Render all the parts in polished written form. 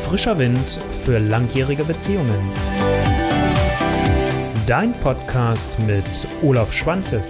Frischer Wind für langjährige Beziehungen. Dein Podcast mit Olaf Schwantes.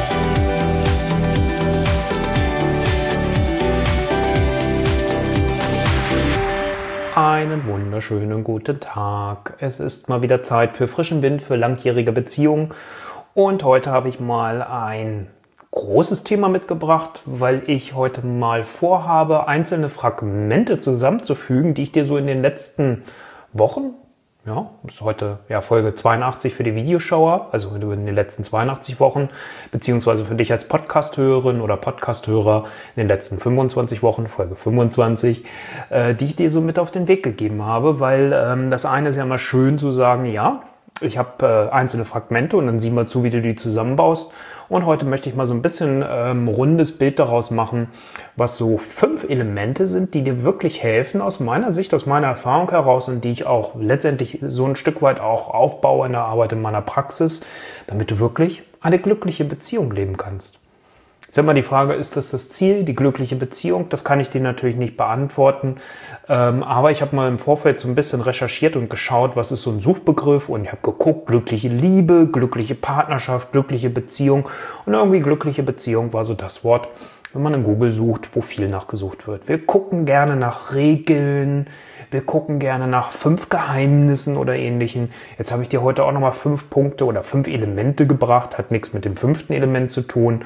Einen wunderschönen guten Tag. Es ist mal wieder Zeit für frischen Wind für langjährige Beziehungen. Und heute habe ich mal ein großes Thema mitgebracht, weil ich heute mal vorhabe, einzelne Fragmente zusammenzufügen, die ich dir so in den letzten Wochen, ist heute Folge 82 für die Videoschauer, also in den letzten 82 Wochen, beziehungsweise für dich als Podcast-Hörerin oder Podcast-Hörer in den letzten 25 Wochen, Folge 25, die ich dir so mit auf den Weg gegeben habe, weil das eine ist ja mal schön zu sagen, ich habe einzelne Fragmente und dann sieh mal zu, wie du die zusammenbaust. Und heute möchte ich mal so ein bisschen rundes Bild daraus machen, was so 5 Elemente sind, die dir wirklich helfen, aus meiner Sicht, aus meiner Erfahrung heraus und die ich auch letztendlich so ein Stück weit auch aufbaue in der Arbeit in meiner Praxis, damit du wirklich eine glückliche Beziehung leben kannst. Jetzt ist immer die Frage, ist das Ziel, die glückliche Beziehung? Das kann ich dir natürlich nicht beantworten, aber ich habe mal im Vorfeld so ein bisschen recherchiert und geschaut, was ist so ein Suchbegriff, und ich habe geguckt, glückliche Liebe, glückliche Partnerschaft, glückliche Beziehung, und irgendwie glückliche Beziehung war so das Wort, wenn man in Google sucht, wo viel nachgesucht wird. Wir gucken gerne nach Regeln, wir gucken gerne nach 5 Geheimnissen oder Ähnlichem. Jetzt habe ich dir heute auch nochmal 5 Punkte oder 5 Elemente gebracht, hat nichts mit dem 5. Element zu tun,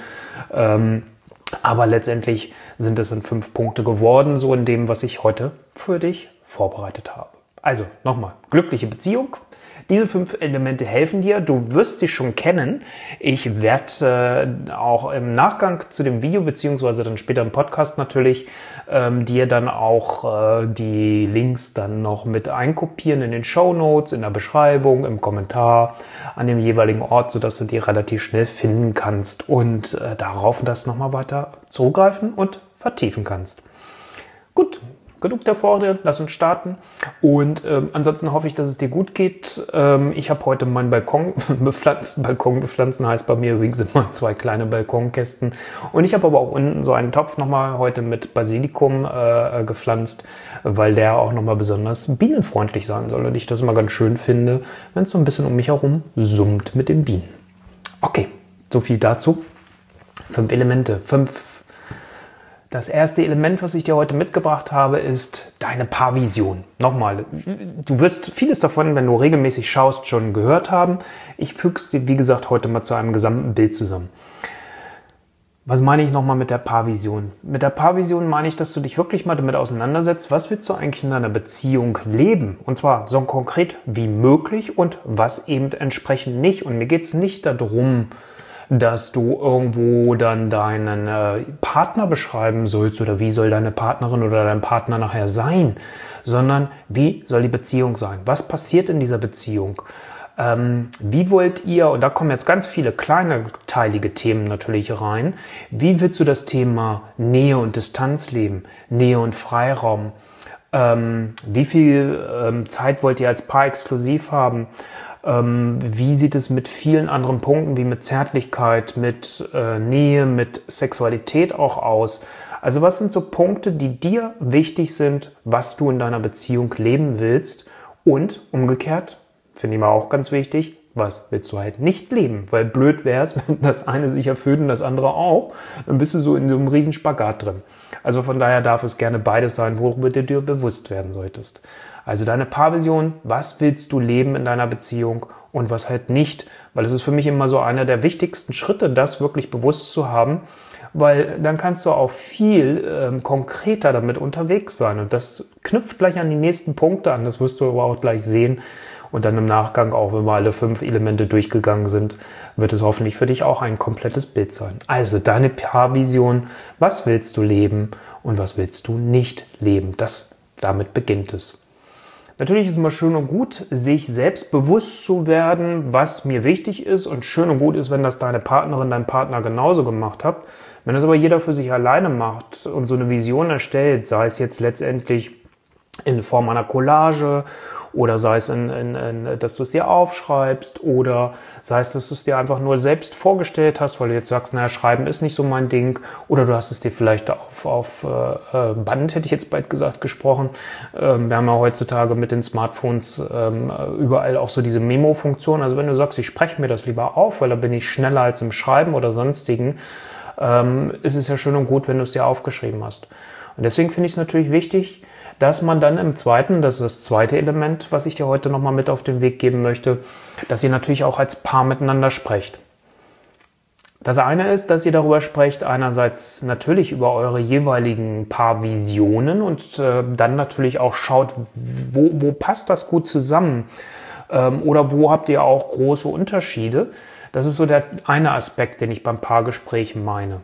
aber letztendlich sind es dann 5 Punkte geworden, so in dem, was ich heute für dich vorbereitet habe. Also nochmal, glückliche Beziehung. Diese 5 Elemente helfen dir. Du wirst sie schon kennen. Ich werde auch im Nachgang zu dem Video, beziehungsweise dann später im Podcast natürlich, dir dann auch die Links dann noch mit einkopieren in den Shownotes, in der Beschreibung, im Kommentar, an dem jeweiligen Ort, sodass du die relativ schnell finden kannst und darauf das nochmal weiter zurückgreifen und vertiefen kannst. Gut. Genug der Vorrede, lass uns starten. Und ansonsten hoffe ich, dass es dir gut geht. Ich habe heute meinen Balkon bepflanzt. Balkon bepflanzen heißt bei mir übrigens immer 2 kleine Balkonkästen. Und ich habe aber auch unten so einen Topf nochmal heute mit Basilikum gepflanzt, weil der auch nochmal besonders bienenfreundlich sein soll. Und ich das immer ganz schön finde, wenn es so ein bisschen um mich herum summt mit den Bienen. Okay, so viel dazu. 5 Elemente, 5. Das erste Element, was ich dir heute mitgebracht habe, ist deine Paarvision. Nochmal, du wirst vieles davon, wenn du regelmäßig schaust, schon gehört haben. Ich füge es dir, wie gesagt, heute mal zu einem gesamten Bild zusammen. Was meine ich nochmal mit der Paarvision? Mit der Paarvision meine ich, dass du dich wirklich mal damit auseinandersetzt, was willst du eigentlich in deiner Beziehung leben? Und zwar so konkret wie möglich und was eben entsprechend nicht. Und mir geht es nicht darum, dass du irgendwo dann deinen Partner beschreiben sollst oder wie soll deine Partnerin oder dein Partner nachher sein, sondern wie soll die Beziehung sein? Was passiert in dieser Beziehung? Wie wollt ihr, und da kommen jetzt ganz viele kleine teilige Themen natürlich rein, wie willst du das Thema Nähe und Distanz leben, Nähe und Freiraum? Wie viel Zeit wollt ihr als Paar exklusiv haben? Wie sieht es mit vielen anderen Punkten wie mit Zärtlichkeit, mit Nähe, mit Sexualität auch aus? Also was sind so Punkte, die dir wichtig sind, was du in deiner Beziehung leben willst? Und umgekehrt, finde ich mal auch ganz wichtig, was willst du halt nicht leben? Weil blöd wäre es, wenn das eine sich erfüllt und das andere auch, dann bist du so in so einem riesen Spagat drin. Also von daher darf es gerne beides sein, worüber du dir bewusst werden solltest. Also deine Paarvision, was willst du leben in deiner Beziehung und was halt nicht? Weil es ist für mich immer so einer der wichtigsten Schritte, das wirklich bewusst zu haben, weil dann kannst du auch viel konkreter damit unterwegs sein. Und das knüpft gleich an die nächsten Punkte an, das wirst du aber auch gleich sehen. Und dann im Nachgang, auch wenn wir alle 5 Elemente durchgegangen sind, wird es hoffentlich für dich auch ein komplettes Bild sein. Also deine Paarvision, was willst du leben und was willst du nicht leben? Damit beginnt es. Natürlich ist es immer schön und gut, sich selbst bewusst zu werden, was mir wichtig ist. Und schön und gut ist, wenn das deine Partnerin, dein Partner genauso gemacht hat. Wenn das aber jeder für sich alleine macht und so eine Vision erstellt, sei es jetzt letztendlich in Form einer Collage oder sei es, dass du es dir aufschreibst oder sei es, dass du es dir einfach nur selbst vorgestellt hast, weil du jetzt sagst, naja, Schreiben ist nicht so mein Ding, oder du hast es dir vielleicht auf Band, hätte ich jetzt bald gesagt, gesprochen. Wir haben ja heutzutage mit den Smartphones überall auch so diese Memo-Funktion. Also wenn du sagst, ich spreche mir das lieber auf, weil da bin ich schneller als im Schreiben oder sonstigen, ist es ja schön und gut, wenn du es dir aufgeschrieben hast. Und deswegen finde ich es natürlich wichtig, dass man dann im zweiten, das ist das zweite Element, was ich dir heute nochmal mit auf den Weg geben möchte, dass ihr natürlich auch als Paar miteinander sprecht. Das eine ist, dass ihr darüber sprecht, einerseits natürlich über eure jeweiligen Paarvisionen und dann natürlich auch schaut, wo passt das gut zusammen oder wo habt ihr auch große Unterschiede. Das ist so der eine Aspekt, den ich beim Paargespräch meine.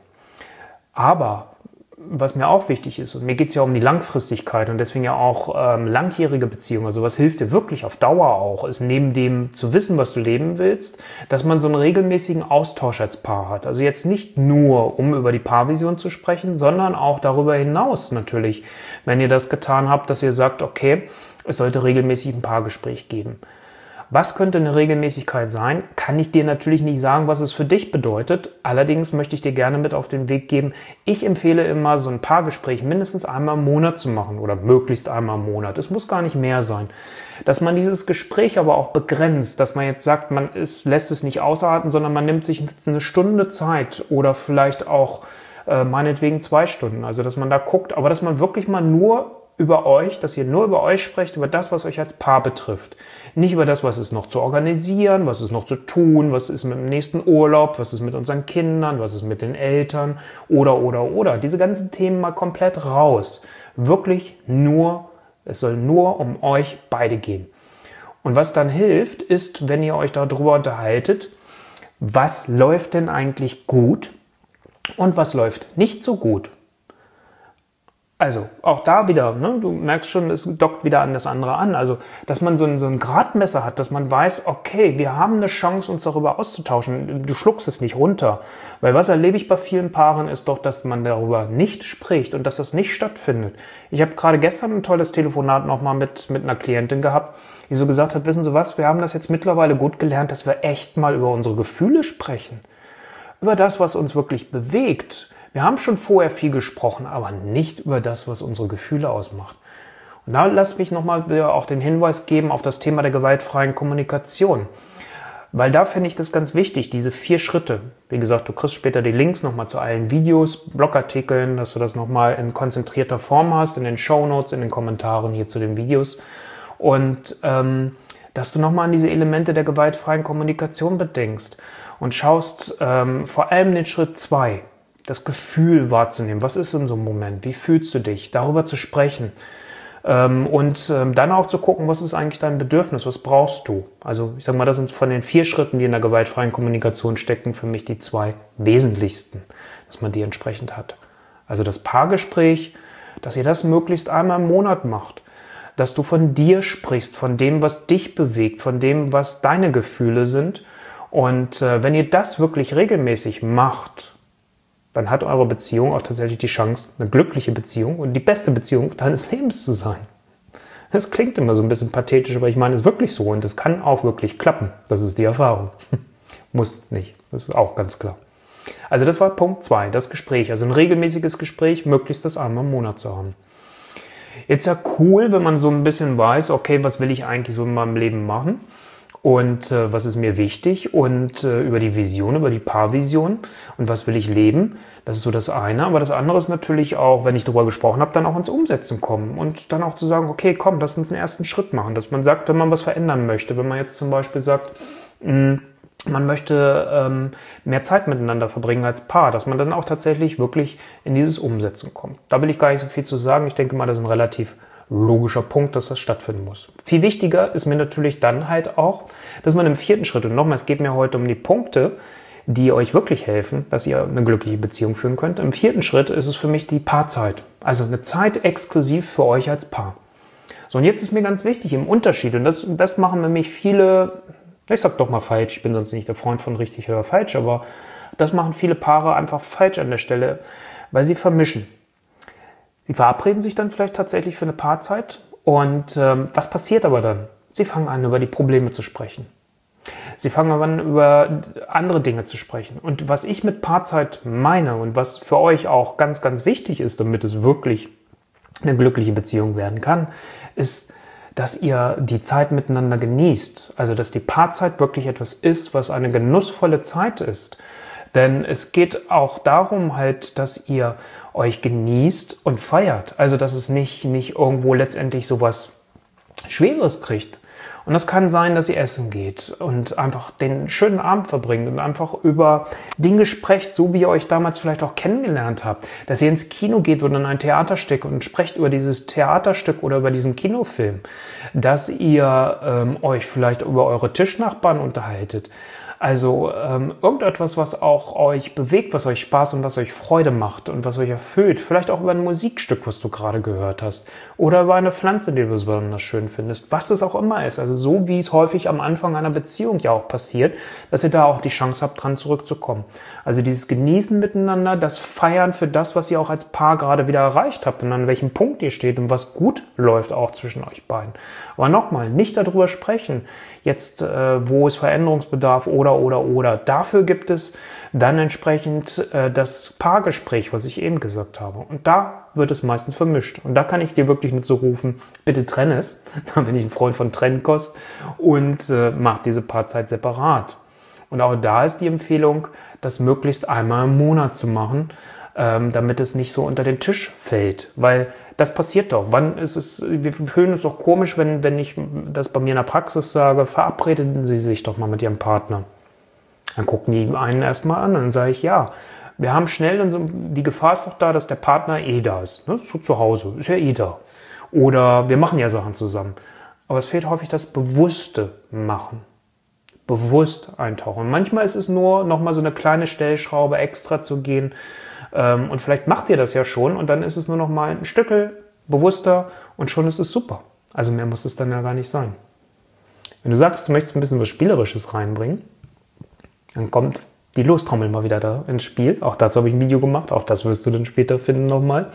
Aber was mir auch wichtig ist, und mir geht es ja um die Langfristigkeit und deswegen ja auch langjährige Beziehungen, also was hilft dir wirklich auf Dauer auch, ist neben dem zu wissen, was du leben willst, dass man so einen regelmäßigen Austausch als Paar hat. Also jetzt nicht nur, um über die Paarvision zu sprechen, sondern auch darüber hinaus natürlich, wenn ihr das getan habt, dass ihr sagt, okay, es sollte regelmäßig ein Paargespräch geben. Was könnte eine Regelmäßigkeit sein? Kann ich dir natürlich nicht sagen, was es für dich bedeutet. Allerdings möchte ich dir gerne mit auf den Weg geben. Ich empfehle immer, so ein Paargespräch mindestens einmal im Monat zu machen oder möglichst einmal im Monat. Es muss gar nicht mehr sein. Dass man dieses Gespräch aber auch begrenzt, dass man jetzt sagt, lässt es nicht ausarten, sondern man nimmt sich eine Stunde Zeit oder vielleicht auch meinetwegen 2 Stunden. Also dass man da guckt, aber dass man wirklich mal nur über euch, dass ihr nur über euch sprecht, über das, was euch als Paar betrifft. Nicht über das, was ist noch zu organisieren, was ist noch zu tun, was ist mit dem nächsten Urlaub, was ist mit unseren Kindern, was ist mit den Eltern oder. Diese ganzen Themen mal komplett raus. Wirklich nur, es soll nur um euch beide gehen. Und was dann hilft, ist, wenn ihr euch darüber unterhaltet, was läuft denn eigentlich gut und was läuft nicht so gut. Also auch da wieder, ne, du merkst schon, es dockt wieder an das andere an. Also, dass man so ein Gradmesser hat, dass man weiß, okay, wir haben eine Chance, uns darüber auszutauschen. Du schluckst es nicht runter. Weil was erlebe ich bei vielen Paaren ist doch, dass man darüber nicht spricht und dass das nicht stattfindet. Ich habe gerade gestern ein tolles Telefonat nochmal mit einer Klientin gehabt, die so gesagt hat, wissen Sie was, wir haben das jetzt mittlerweile gut gelernt, dass wir echt mal über unsere Gefühle sprechen. Über das, was uns wirklich bewegt. Wir haben schon vorher viel gesprochen, aber nicht über das, was unsere Gefühle ausmacht. Und da lass mich nochmal auch den Hinweis geben auf das Thema der gewaltfreien Kommunikation. Weil da finde ich das ganz wichtig, diese 4 Schritte. Wie gesagt, du kriegst später die Links nochmal zu allen Videos, Blogartikeln, dass du das nochmal in konzentrierter Form hast, in den Shownotes, in den Kommentaren hier zu den Videos. Und dass du nochmal an diese Elemente der gewaltfreien Kommunikation bedenkst und schaust vor allem den Schritt 2. Das Gefühl wahrzunehmen. Was ist in so einem Moment? Wie fühlst du dich? Darüber zu sprechen. Und dann auch zu gucken, was ist eigentlich dein Bedürfnis? Was brauchst du? Also ich sage mal, das sind von den 4 Schritten, die in der gewaltfreien Kommunikation stecken, für mich die 2 wesentlichsten, dass man die entsprechend hat. Also das Paargespräch, dass ihr das möglichst einmal im Monat macht. Dass du von dir sprichst, von dem, was dich bewegt, von dem, was deine Gefühle sind. Und wenn ihr das wirklich regelmäßig macht, dann hat eure Beziehung auch tatsächlich die Chance, eine glückliche Beziehung und die beste Beziehung deines Lebens zu sein. Das klingt immer so ein bisschen pathetisch, aber ich meine es ist wirklich so und es kann auch wirklich klappen. Das ist die Erfahrung. Muss nicht, das ist auch ganz klar. Also das war Punkt 2, das Gespräch. Also ein regelmäßiges Gespräch, möglichst das einmal im Monat zu haben. Jetzt ja cool, wenn man so ein bisschen weiß, okay, was will ich eigentlich so in meinem Leben machen? Und was ist mir wichtig und über die Vision, über die Paarvision und was will ich leben, das ist so das eine. Aber das andere ist natürlich auch, wenn ich darüber gesprochen habe, dann auch ins Umsetzen kommen und dann auch zu sagen, okay, komm, lass uns einen ersten Schritt machen. Dass man sagt, wenn man was verändern möchte, wenn man jetzt zum Beispiel sagt, man möchte mehr Zeit miteinander verbringen als Paar, dass man dann auch tatsächlich wirklich in dieses Umsetzen kommt. Da will ich gar nicht so viel zu sagen. Ich denke mal, das ist ein relativ logischer Punkt, dass das stattfinden muss. Viel wichtiger ist mir natürlich dann halt auch, dass man im 4. Schritt, und nochmal, es geht mir heute um die Punkte, die euch wirklich helfen, dass ihr eine glückliche Beziehung führen könnt. Im 4. Schritt ist es für mich die Paarzeit. Also eine Zeit exklusiv für euch als Paar. So, und jetzt ist mir ganz wichtig im Unterschied, und das machen nämlich viele, ich sag doch mal falsch, ich bin sonst nicht der Freund von richtig oder falsch, aber das machen viele Paare einfach falsch an der Stelle, weil sie vermischen. Sie verabreden sich dann vielleicht tatsächlich für eine Paarzeit und was passiert aber dann? Sie fangen an, über die Probleme zu sprechen. Sie fangen an, über andere Dinge zu sprechen. Und was ich mit Paarzeit meine und was für euch auch ganz, ganz wichtig ist, damit es wirklich eine glückliche Beziehung werden kann, ist, dass ihr die Zeit miteinander genießt. Also, dass die Paarzeit wirklich etwas ist, was eine genussvolle Zeit ist. Denn es geht auch darum halt, dass ihr euch genießt und feiert. Also, dass es nicht irgendwo letztendlich sowas Schweres kriegt. Und das kann sein, dass ihr essen geht und einfach den schönen Abend verbringt und einfach über Dinge sprecht, so wie ihr euch damals vielleicht auch kennengelernt habt. Dass ihr ins Kino geht oder in ein Theaterstück und sprecht über dieses Theaterstück oder über diesen Kinofilm. Dass ihr euch vielleicht über eure Tischnachbarn unterhaltet. Also irgendetwas, was auch euch bewegt, was euch Spaß und was euch Freude macht und was euch erfüllt. Vielleicht auch über ein Musikstück, was du gerade gehört hast. Oder über eine Pflanze, die du besonders schön findest. Was es auch immer ist. Also so, wie es häufig am Anfang einer Beziehung ja auch passiert, dass ihr da auch die Chance habt, dran zurückzukommen. Also dieses Genießen miteinander, das Feiern für das, was ihr auch als Paar gerade wieder erreicht habt und an welchem Punkt ihr steht und was gut läuft auch zwischen euch beiden. Aber nochmal, nicht darüber sprechen, jetzt wo es Veränderungsbedarf oder. Dafür gibt es dann entsprechend das Paargespräch, was ich eben gesagt habe. Und da wird es meistens vermischt. Und da kann ich dir wirklich nicht so rufen, bitte trenn es. Da bin ich ein Freund von Trennkost und mach diese Paarzeit separat. Und auch da ist die Empfehlung, das möglichst einmal im Monat zu machen, damit es nicht so unter den Tisch fällt. Weil das passiert doch. Wir fühlen uns doch komisch, wenn ich das bei mir in der Praxis sage, verabredeten Sie sich doch mal mit Ihrem Partner. Dann gucken die einen erstmal an und dann sage ich, ja, wir haben schnell, die Gefahr ist doch da, dass der Partner da ist. Ne? So zu Hause, ist ja da. Oder wir machen ja Sachen zusammen. Aber es fehlt häufig das bewusste Machen. Bewusst eintauchen. Und manchmal ist es nur nochmal so eine kleine Stellschraube extra zu gehen. Und vielleicht macht ihr das ja schon und dann ist es nur noch mal ein Stückel bewusster und schon ist es super. Also mehr muss es dann ja gar nicht sein. Wenn du sagst, du möchtest ein bisschen was Spielerisches reinbringen, dann kommt die Lostrommel mal wieder da ins Spiel. Auch dazu habe ich ein Video gemacht, auch das wirst du dann später finden nochmal.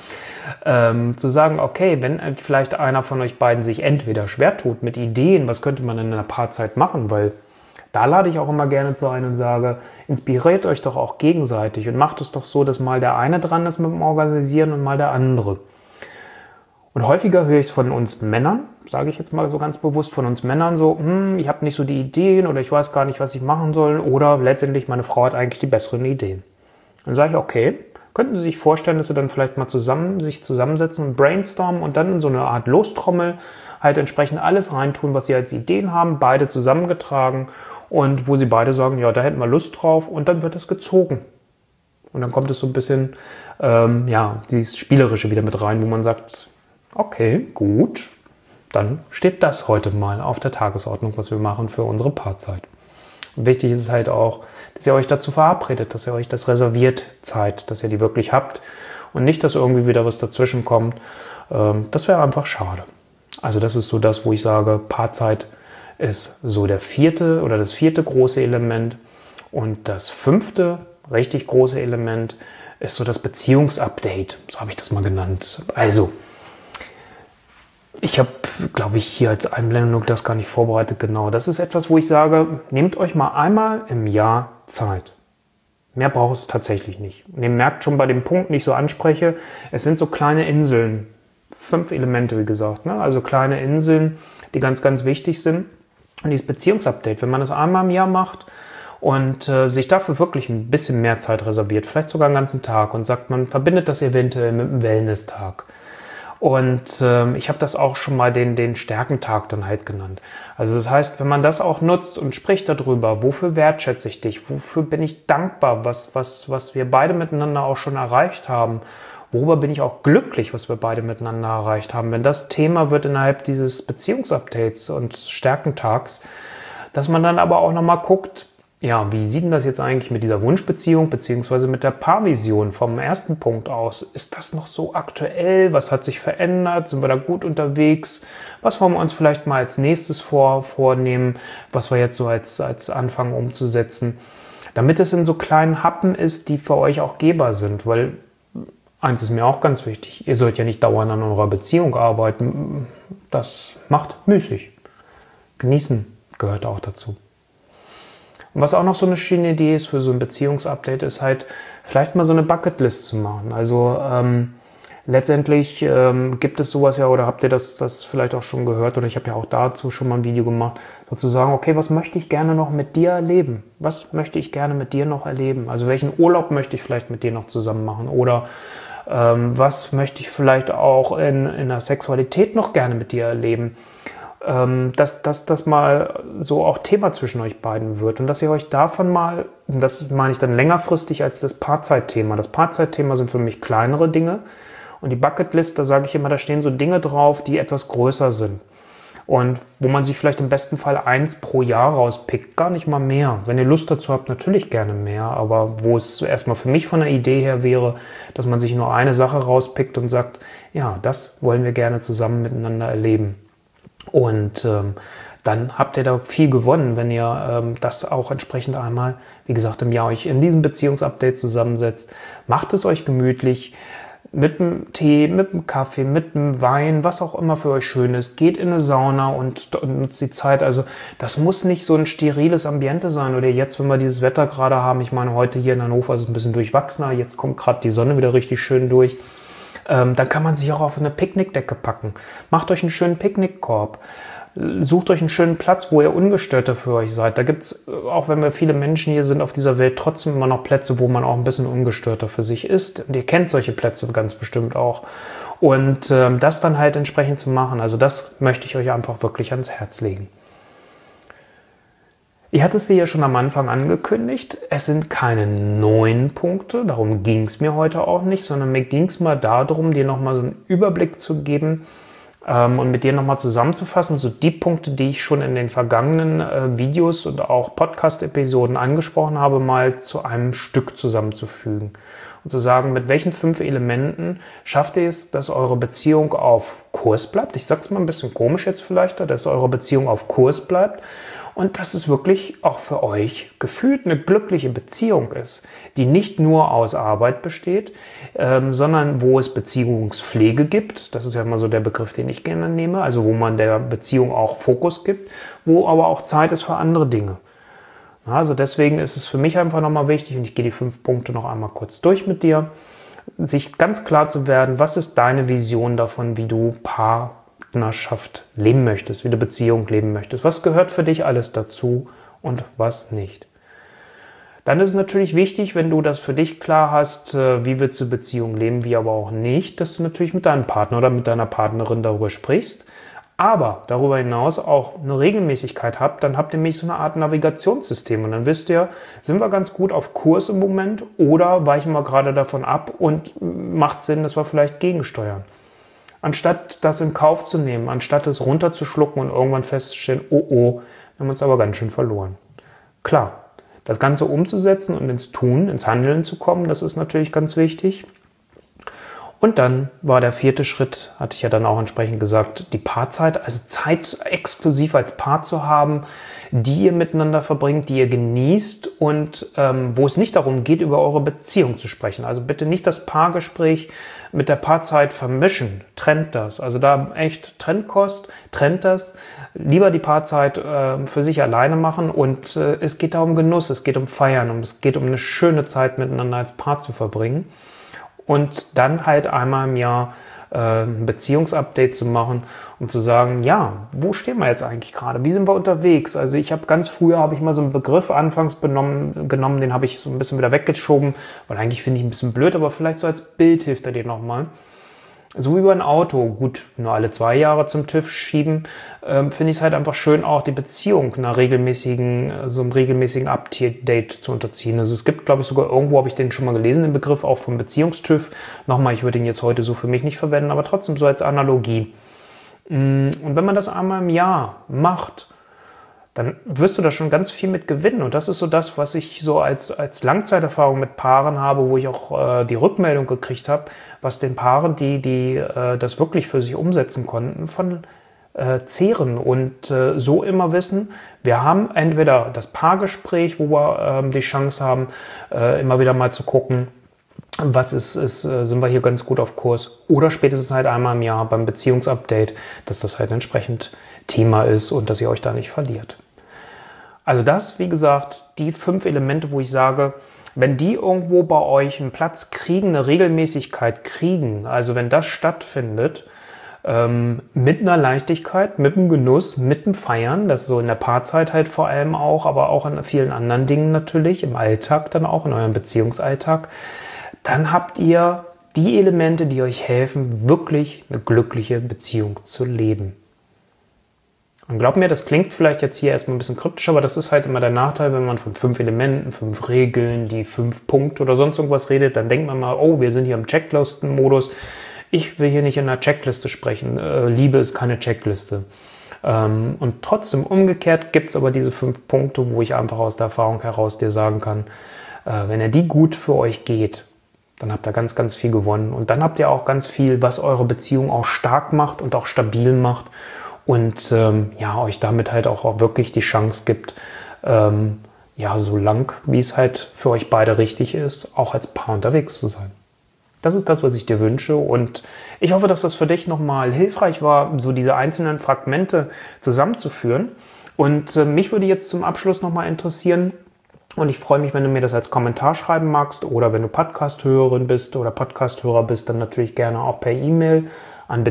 Zu sagen, okay, wenn vielleicht einer von euch beiden sich entweder schwer tut mit Ideen, was könnte man in einer Paarzeit machen, weil da lade ich auch immer gerne zu ein und sage, inspiriert euch doch auch gegenseitig und macht es doch so, dass mal der eine dran ist mit dem Organisieren und mal der andere. Und häufiger höre ich es von uns Männern, sage ich jetzt mal so ganz bewusst, von uns Männern so, ich habe nicht so die Ideen oder ich weiß gar nicht, was ich machen soll oder letztendlich meine Frau hat eigentlich die besseren Ideen. Dann sage ich, okay, könnten Sie sich vorstellen, dass Sie dann vielleicht mal sich zusammensetzen und brainstormen und dann in so eine Art Lostrommel halt entsprechend alles reintun, was Sie als Ideen haben, beide zusammengetragen und wo Sie beide sagen, ja, da hätten wir Lust drauf und dann wird es gezogen. Und dann kommt es so ein bisschen, dieses Spielerische wieder mit rein, wo man sagt, okay, gut, dann steht das heute mal auf der Tagesordnung, was wir machen für unsere Paarzeit. Und wichtig ist es halt auch, dass ihr euch dazu verabredet, dass ihr euch das reserviert Zeit, dass ihr die wirklich habt und nicht, dass irgendwie wieder was dazwischen kommt. Das wäre einfach schade. Also das ist so das, wo ich sage, Paarzeit ist so das vierte große Element. Und das fünfte richtig große Element ist so das Beziehungsupdate. So habe ich das mal genannt. Also, ich habe, glaube ich, hier als Einblendung das gar nicht vorbereitet. Genau, das ist etwas, wo ich sage, nehmt euch mal einmal im Jahr Zeit. Mehr braucht es tatsächlich nicht. Und ihr merkt schon bei dem Punkt, den ich so anspreche, es sind so kleine Inseln. 5 Elemente, wie gesagt. Ne? Also kleine Inseln, die ganz, ganz wichtig sind. Und dieses Beziehungsupdate, wenn man das einmal im Jahr macht und sich dafür wirklich ein bisschen mehr Zeit reserviert, vielleicht sogar einen ganzen Tag und sagt, man verbindet das eventuell mit einem Wellness-Tag. Und ich habe das auch schon mal den Stärkentag dann halt genannt. Also das heißt, wenn man das auch nutzt und spricht darüber, wofür wertschätze ich dich, wofür bin ich dankbar, was wir beide miteinander auch schon erreicht haben, worüber bin ich auch glücklich, was wir beide miteinander erreicht haben. Wenn das Thema wird innerhalb dieses Beziehungsupdates und Stärkentags, dass man dann aber auch nochmal guckt, ja, wie sieht denn das jetzt eigentlich mit dieser Wunschbeziehung beziehungsweise mit der Paarvision vom ersten Punkt aus? Ist das noch so aktuell? Was hat sich verändert? Sind wir da gut unterwegs? Was wollen wir uns vielleicht mal als nächstes vornehmen, was wir jetzt so als Anfang umzusetzen? Damit es in so kleinen Happen ist, die für euch auch gehbar sind, weil eins ist mir auch ganz wichtig, ihr sollt ja nicht dauernd an eurer Beziehung arbeiten. Das macht müßig. Genießen gehört auch dazu. Und was auch noch so eine schöne Idee ist für so ein Beziehungsupdate, ist halt vielleicht mal so eine Bucketlist zu machen. Also letztendlich gibt es sowas ja, oder habt ihr das vielleicht auch schon gehört, oder ich habe ja auch dazu schon mal ein Video gemacht, sozusagen, okay, was möchte ich gerne noch mit dir erleben? Was möchte ich gerne mit dir noch erleben? Also welchen Urlaub möchte ich vielleicht mit dir noch zusammen machen? Oder was möchte ich vielleicht auch in der Sexualität noch gerne mit dir erleben? Dass das mal so auch Thema zwischen euch beiden wird und dass ihr euch davon mal, das meine ich dann längerfristig als das Paarzeitthema. Das Paarzeitthema sind für mich kleinere Dinge und die Bucketlist, da sage ich immer, da stehen so Dinge drauf, die etwas größer sind und wo man sich vielleicht im besten Fall 1 pro Jahr rauspickt, gar nicht mal mehr. Wenn ihr Lust dazu habt, natürlich gerne mehr, aber wo es erstmal für mich von der Idee her wäre, dass man sich nur eine Sache rauspickt und sagt, ja, das wollen wir gerne zusammen miteinander erleben. Und dann habt ihr da viel gewonnen, wenn ihr das auch entsprechend einmal, wie gesagt, im Jahr euch in diesem Beziehungsupdate zusammensetzt. Macht es euch gemütlich mit einem Tee, mit einem Kaffee, mit einem Wein, was auch immer für euch schön ist. Geht in eine Sauna und nutzt die Zeit. Also das muss nicht so ein steriles Ambiente sein. Oder jetzt, wenn wir dieses Wetter gerade haben, ich meine, heute hier in Hannover ist es ein bisschen durchwachsener. Jetzt kommt gerade die Sonne wieder richtig schön durch. Dann kann man sich auch auf eine Picknickdecke packen. Macht euch einen schönen Picknickkorb. Sucht euch einen schönen Platz, wo ihr ungestörter für euch seid. Da gibt es, auch wenn wir viele Menschen hier sind auf dieser Welt, trotzdem immer noch Plätze, wo man auch ein bisschen ungestörter für sich ist. Und ihr kennt solche Plätze ganz bestimmt auch. Und das dann halt entsprechend zu machen, also das möchte ich euch einfach wirklich ans Herz legen. Ich hatte es dir ja schon am Anfang angekündigt, es sind keine 9 Punkte, darum ging es mir heute auch nicht, sondern mir ging es mal darum, dir nochmal so einen Überblick zu geben und mit dir nochmal zusammenzufassen, so die Punkte, die ich schon in den vergangenen Videos und auch Podcast-Episoden angesprochen habe, mal zu einem Stück zusammenzufügen. Und zu sagen, mit welchen 5 Elementen schafft ihr es, dass eure Beziehung auf Kurs bleibt. Ich sage es mal ein bisschen komisch jetzt vielleicht, dass eure Beziehung auf Kurs bleibt. Und dass es wirklich auch für euch gefühlt eine glückliche Beziehung ist, die nicht nur aus Arbeit besteht, sondern wo es Beziehungspflege gibt. Das ist ja immer so der Begriff, den ich gerne nehme. Also wo man der Beziehung auch Fokus gibt, wo aber auch Zeit ist für andere Dinge. Also deswegen ist es für mich einfach nochmal wichtig, und ich gehe die 5 Punkte noch einmal kurz durch mit dir, sich ganz klar zu werden, was ist deine Vision davon, wie du Partnerschaft leben möchtest, wie du Beziehung leben möchtest. Was gehört für dich alles dazu und was nicht? Dann ist es natürlich wichtig, wenn du das für dich klar hast, wie willst du Beziehung leben, wie aber auch nicht, dass du natürlich mit deinem Partner oder mit deiner Partnerin darüber sprichst, aber darüber hinaus auch eine Regelmäßigkeit habt, dann habt ihr nämlich so eine Art Navigationssystem und dann wisst ihr, sind wir ganz gut auf Kurs im Moment oder weichen wir gerade davon ab und macht Sinn, dass wir vielleicht gegensteuern. Anstatt das in Kauf zu nehmen, anstatt es runterzuschlucken und irgendwann festzustellen, oh, wir haben uns aber ganz schön verloren. Klar, das Ganze umzusetzen und ins Tun, ins Handeln zu kommen, das ist natürlich ganz wichtig. Und dann war der 4. Schritt, hatte ich ja dann auch entsprechend gesagt, die Paarzeit, also Zeit exklusiv als Paar zu haben, die ihr miteinander verbringt, die ihr genießt und wo es nicht darum geht, über eure Beziehung zu sprechen. Also bitte nicht das Paargespräch mit der Paarzeit vermischen, trennt das. Also da echt Trennkost, trennt das. Lieber die Paarzeit für sich alleine machen und es geht da um Genuss, es geht um Feiern und es geht um eine schöne Zeit miteinander als Paar zu verbringen. Und dann halt einmal im Jahr ein Beziehungsupdate zu machen, um zu sagen, ja, wo stehen wir jetzt eigentlich gerade? Wie sind wir unterwegs? Also ich habe ganz früher, habe ich mal so einen Begriff anfangs genommen, den habe ich so ein bisschen wieder weggeschoben, weil eigentlich finde ich ein bisschen blöd, aber vielleicht so als Bild hilft er dir nochmal. So wie bei einem Auto, gut, nur alle 2 Jahre zum TÜV schieben, finde ich es halt einfach schön, auch die Beziehung so einem regelmäßigen Update zu unterziehen. Also es gibt, glaube ich, sogar irgendwo, habe ich den schon mal gelesen, den Begriff auch vom Beziehungstüv. Nochmal, ich würde ihn jetzt heute so für mich nicht verwenden, aber trotzdem so als Analogie. Und wenn man das einmal im Jahr macht, dann wirst du da schon ganz viel mit gewinnen. Und das ist so das, was ich so als Langzeiterfahrung mit Paaren habe, wo ich auch die Rückmeldung gekriegt habe, was den Paaren, die das wirklich für sich umsetzen konnten, von zehren und so immer wissen, wir haben entweder das Paargespräch, wo wir die Chance haben, immer wieder mal zu gucken, sind wir hier ganz gut auf Kurs, oder spätestens halt einmal im Jahr beim Beziehungsupdate, dass das halt entsprechend Thema ist und dass ihr euch da nicht verliert. Also das, wie gesagt, die 5 Elemente, wo ich sage, wenn die irgendwo bei euch einen Platz kriegen, eine Regelmäßigkeit kriegen, also wenn das stattfindet, mit einer Leichtigkeit, mit einem Genuss, mit dem Feiern, das ist so in der Paarzeit halt vor allem auch, aber auch in vielen anderen Dingen natürlich, im Alltag dann auch, in eurem Beziehungsalltag, dann habt ihr die Elemente, die euch helfen, wirklich eine glückliche Beziehung zu leben. Und glaubt mir, das klingt vielleicht jetzt hier erstmal ein bisschen kryptisch, aber das ist halt immer der Nachteil, wenn man von 5 Elementen, 5 Regeln, die 5 Punkte oder sonst irgendwas redet, dann denkt man mal, oh, wir sind hier im Checklistenmodus. Ich will hier nicht in einer Checkliste sprechen. Liebe ist keine Checkliste. Und trotzdem umgekehrt gibt es aber diese 5 Punkte, wo ich einfach aus der Erfahrung heraus dir sagen kann, wenn ihr die gut für euch geht, dann habt ihr ganz, ganz viel gewonnen. Und dann habt ihr auch ganz viel, was eure Beziehung auch stark macht und auch stabil macht. Und euch damit halt auch wirklich die Chance gibt, so lang, wie es halt für euch beide richtig ist, auch als Paar unterwegs zu sein. Das ist das, was ich dir wünsche, und ich hoffe, dass das für dich nochmal hilfreich war, so diese einzelnen Fragmente zusammenzuführen. Und mich würde jetzt zum Abschluss nochmal interessieren, und ich freue mich, wenn du mir das als Kommentar schreiben magst, oder wenn du Podcast-Hörerin bist oder Podcast-Hörer bist, dann natürlich gerne auch per E-Mail an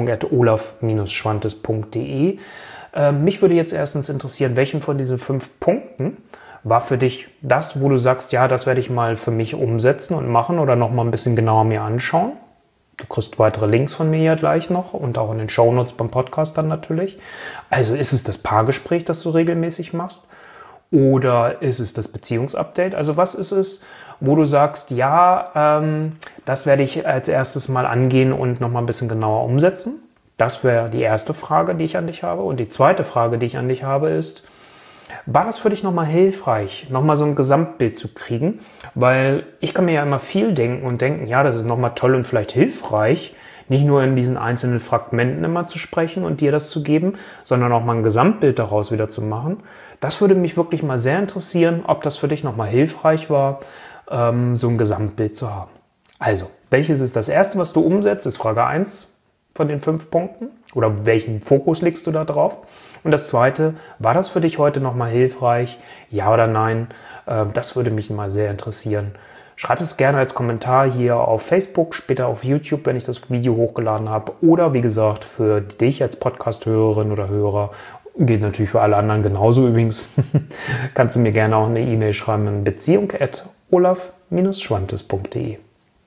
beziehung@olaf-schwantes.de. Mich würde jetzt erstens interessieren, welchen von diesen 5 Punkten war für dich das, wo du sagst, ja, das werde ich mal für mich umsetzen und machen oder noch mal ein bisschen genauer mir anschauen. Du kriegst weitere Links von mir ja gleich noch und auch in den Shownotes beim Podcast dann natürlich. Also ist es das Paargespräch, das du regelmäßig machst? Oder ist es das Beziehungsupdate? Also was ist es, wo du sagst, ja, das werde ich als erstes mal angehen und noch mal ein bisschen genauer umsetzen? Das wäre die erste Frage, die ich an dich habe. Und die zweite Frage, die ich an dich habe, ist, war das für dich nochmal hilfreich, nochmal so ein Gesamtbild zu kriegen? Weil ich kann mir ja immer viel denken, ja, das ist nochmal toll und vielleicht hilfreich, nicht nur in diesen einzelnen Fragmenten immer zu sprechen und dir das zu geben, sondern auch mal ein Gesamtbild daraus wieder zu machen. Das würde mich wirklich mal sehr interessieren, ob das für dich nochmal hilfreich war, so ein Gesamtbild zu haben. Also, welches ist das Erste, was du umsetzt, ist Frage 1 von den 5 Punkten. Oder welchen Fokus legst du da drauf? Und das Zweite, war das für dich heute nochmal hilfreich? Ja oder nein? Das würde mich mal sehr interessieren. Schreib es gerne als Kommentar hier auf Facebook, später auf YouTube, wenn ich das Video hochgeladen habe. Oder wie gesagt, für dich als Podcast-Hörerin oder Hörer, geht natürlich für alle anderen genauso übrigens, kannst du mir gerne auch eine E-Mail schreiben an beziehung@olaf-schwantes.de.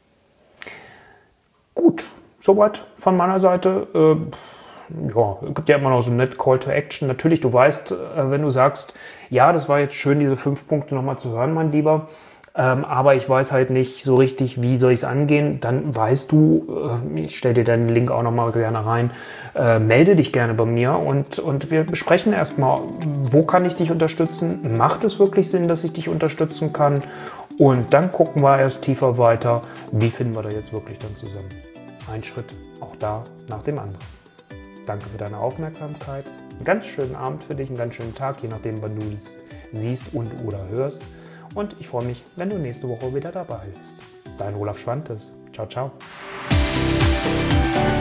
Gut, soweit von meiner Seite. Es gibt ja immer noch so ein net Call to Action. Natürlich, du weißt, wenn du sagst, ja, das war jetzt schön, diese 5 Punkte nochmal zu hören, mein Lieber, aber ich weiß halt nicht so richtig, wie soll ich es angehen, dann weißt du, ich stelle dir deinen Link auch nochmal gerne rein, melde dich gerne bei mir und wir besprechen erstmal, wo kann ich dich unterstützen, macht es wirklich Sinn, dass ich dich unterstützen kann, und dann gucken wir erst tiefer weiter, wie finden wir da jetzt wirklich dann zusammen. Ein Schritt auch da nach dem anderen. Danke für deine Aufmerksamkeit. Einen ganz schönen Abend für dich, einen ganz schönen Tag, je nachdem, wann du es siehst und oder hörst. Und ich freue mich, wenn du nächste Woche wieder dabei bist. Dein Olaf Schwantes. Ciao, ciao.